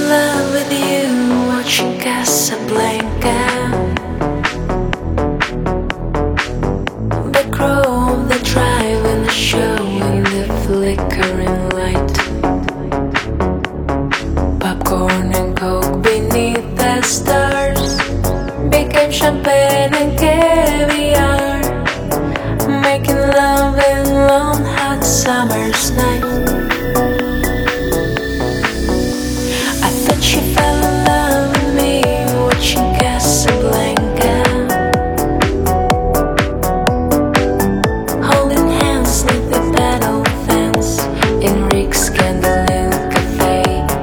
love with you, watching Casablanca. Back row, the drive and the show and the flickering light. Popcorn and coke beneath the stars became champagne and caviar, making love in long hot summer's night. I thought she fell in love with me, watching Casablanca, holding hands neath the battle fence in Rick's Candlelit Cafe,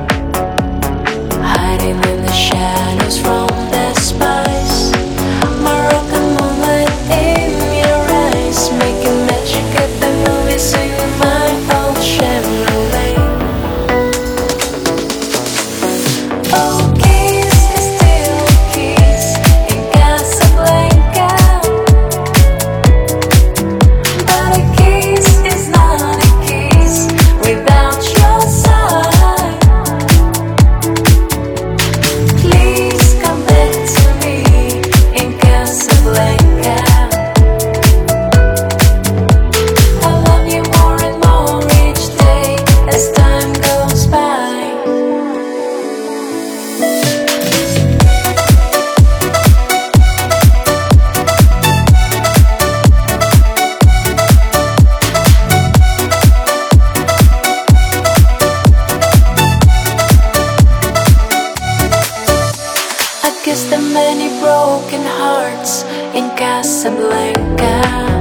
hiding in the shadows from the spice. Moroccan moonlight in your eyes, making magic at the movies in my old Chevrolet. Oh, kiss is still a kiss in Casablanca, but a kiss is not a kiss without your side. Please come back to me in Casablanca. I love you more and more each day as time goes by. I guess the many broken hearts in Casablanca.